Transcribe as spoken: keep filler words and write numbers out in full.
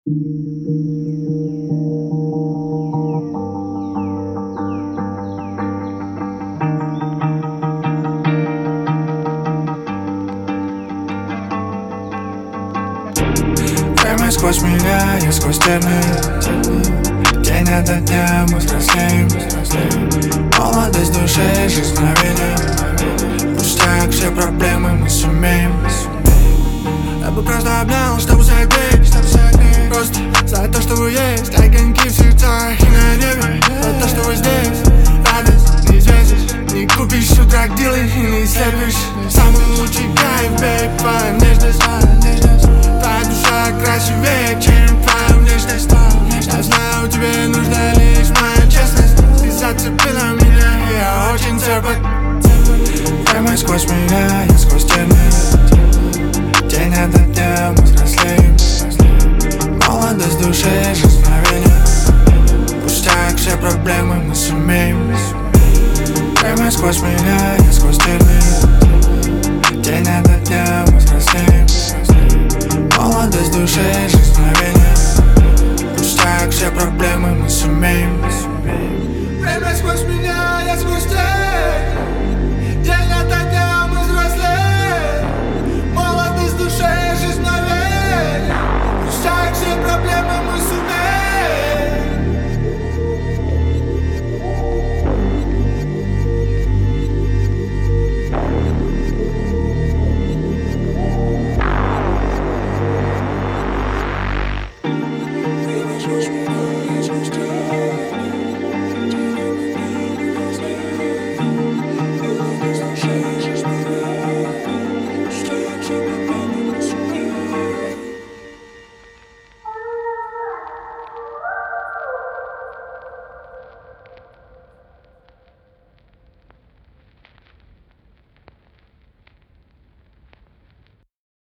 Время сквозь меня, я сквозь тернии. День ото дня мы взрослеем. Молодость души, жизнь мгновение. Пустяк, все проблемы мы сумеем. Я бы просто обнял, чтобы согреть. Просто за то, что вы есть. Огоньки в сердцах и на небе. За то, что вы здесь. Радость не взвесишь, не купишь с утра к дилы и не слепишь. Самый лучший кайф, бейб, твоя нежность. Твоя душа красивее, чем твоя внешность. Я знаю, тебе нужна лишь моя честность. Ты зацепила меня, и я очень цепок. Время сквозь меня, я сквозь тернии. День ото дня мы взрослеем. Молодость души, жизнь мгновение. Пустяк, все проблемы мы сумеем. Время сквозь меня, я сквозь тернии. День ото дня мы взрослеем. Молодость души, жизнь